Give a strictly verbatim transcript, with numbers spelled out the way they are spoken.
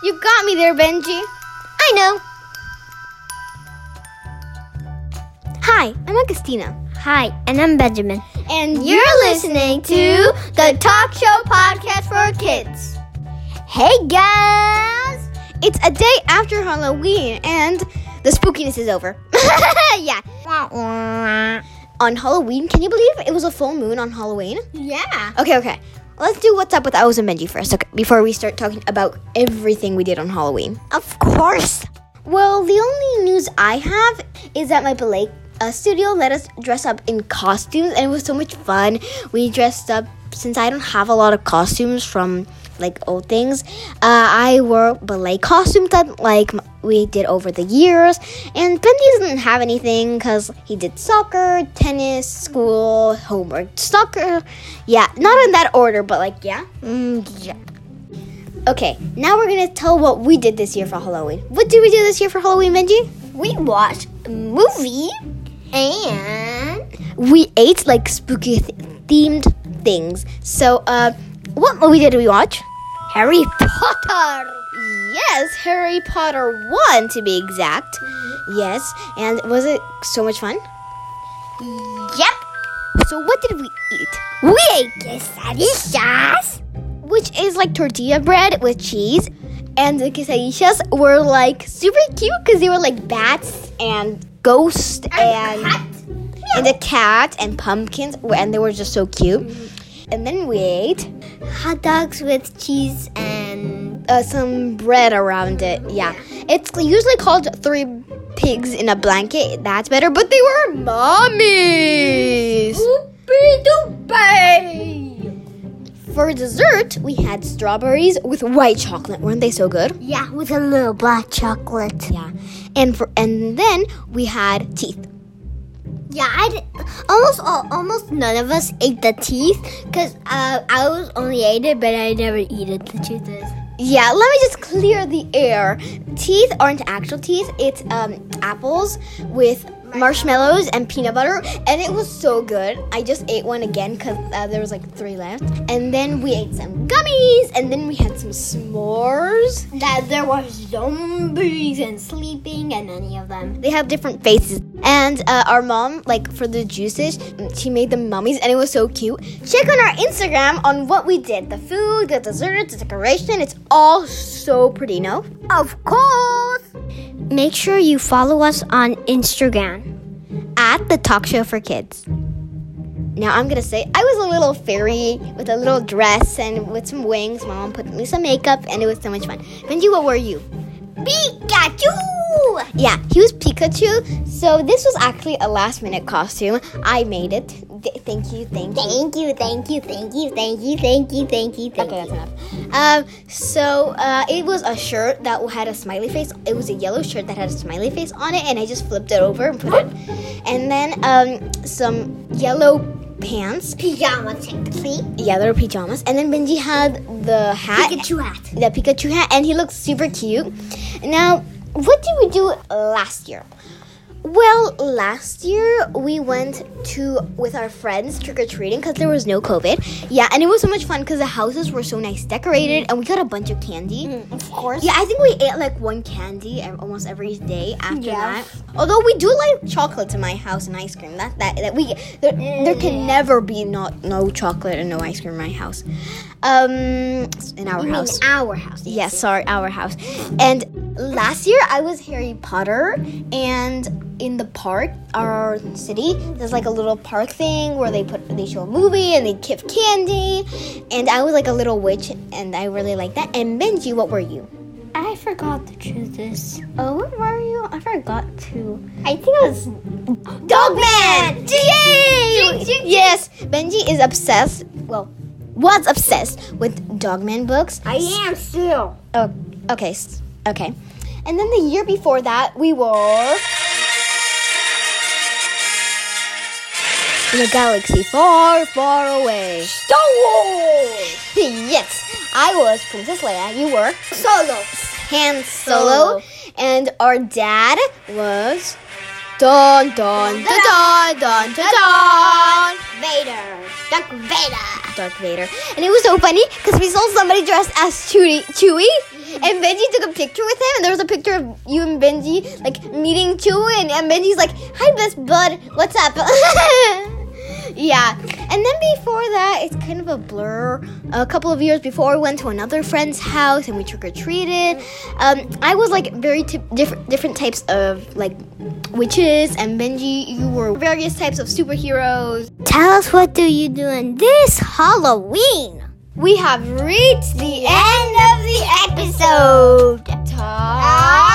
You got me there, Benji. I know. Hi, I'm Augustina. Hi, and I'm Benjamin. And you're listening to the Talk Show Podcast for Kids. Hey guys! It's a day after Halloween and the spookiness is over. Yeah. On Halloween, can you believe it was a full moon on Halloween? Yeah. Okay, okay. Let's do What's Up with Owls and Benji first, okay, before we start talking about everything we did on Halloween. Of course. Well, the only news I have is that my ballet uh, studio let us dress up in costumes, and it was so much fun. We dressed up, since I don't have a lot of costumes from like old things, uh, I wore ballet costumes that like we did over the years, and Benji doesn't have anything because he did soccer, tennis, school, homework, soccer. Yeah, not in that order, but like yeah. Mm, yeah. Okay, now we're gonna tell what we did this year for Halloween. What did we do this year for Halloween, Benji? We watched a movie and we ate like spooky th- themed things. So, uh, what movie did we watch? Harry Potter. Yes, Harry Potter one to be exact. Mm-hmm. Yes, and was it so much fun? Yep. So what did we eat? We ate quesadillas, which is like tortilla bread with cheese. And the quesadillas were like super cute because they were like bats and ghosts and, and, and a cat and pumpkins, and they were just so cute. Mm-hmm. And then we ate hot dogs with cheese and uh, some bread around it. Yeah. It's usually called Three Pigs in a Blanket. That's better. But they were mommies. For dessert, we had strawberries with white chocolate. Weren't they so good? Yeah, with a little black chocolate. Yeah. And for and then we had teeth. Yeah, I did, almost all, almost none of us ate the teeth because uh, I was only ate it, but I never eat it. The truth is. Yeah, let me just clear the air. Teeth aren't actual teeth. It's um, apples with marshmallows and peanut butter, and it was so good. I just ate one again because uh, there was like three left. And then we ate some gummies, and then we had some s'mores. That there were zombies and sleeping and any of them. They have different faces. And uh, our mom, like for the juices, she made them mummies, and it was so cute. Check on our Instagram on what we did. The food, the desserts, the decoration. It's all so pretty, no? Of course. Make sure you follow us on Instagram at the Talk Show for Kids. Now I'm gonna say I was a little fairy with a little dress and with some wings. My mom put me some makeup, and it was so much fun. Benji, what were you? Pikachu! Yeah, he was Pikachu. So this was actually a last minute costume. I made it. Th- thank you, thank you. Thank you, thank you, thank you, thank you, thank you, thank you, thank okay, you. that's enough. Um, so uh, it was a shirt that had a smiley face. It was a yellow shirt that had a smiley face on it, and I just flipped it over and put it. And then um, some yellow pants. Pajamas, technically. Yeah, they were pajamas. And then Benji had the hat. Pikachu hat. The Pikachu hat, and he looked super cute. Now, what did we do last year? Well, last year we went to, with our friends, trick-or-treating because there was no COVID. Yeah, and it was so much fun because the houses were so nice decorated, and we got a bunch of candy. Mm, of course. Yeah, I think we ate like one candy almost every day after Yeah. that. Although we do like chocolates in my house and ice cream. That that, that we there, there can never be not no chocolate and no ice cream in my house. Um, in our You house. mean our house. Yes, sorry, our house. And last year I was Harry Potter, and in the park, our city, there's like a little park thing where they put they show a movie and they give candy, and I was like a little witch, and I really liked that. And Benji, what were you? I forgot to choose this. Oh, what were you? I forgot to. I think it was Dogman! Yay! Yes, Benji is obsessed. Well, was obsessed with Dogman books. I am still. Oh, okay, s- okay. And then the year before that, we were in a galaxy far, far away. Star Wars! Yes, I was Princess Leia. You were Solo. Han Solo. And our dad was Dun dun dun dun dun dun dun. Vader. Darth Vader. Darth Vader. And it was so funny because we saw somebody dressed as Chewie, Chewie, and Benji took a picture with him, and there was a picture of you and Benji like meeting Chewie, and, and Benji's like, "Hi, best bud, what's up?" Yeah. And then before that, it's kind of a blur. A couple of years before, we went to another friend's house and we trick or treated. Um, I was like very t- different different types of like witches, and Benji, you were various types of superheroes. Tell us, what do you do on this Halloween? We have reached the End of the episode. Ta-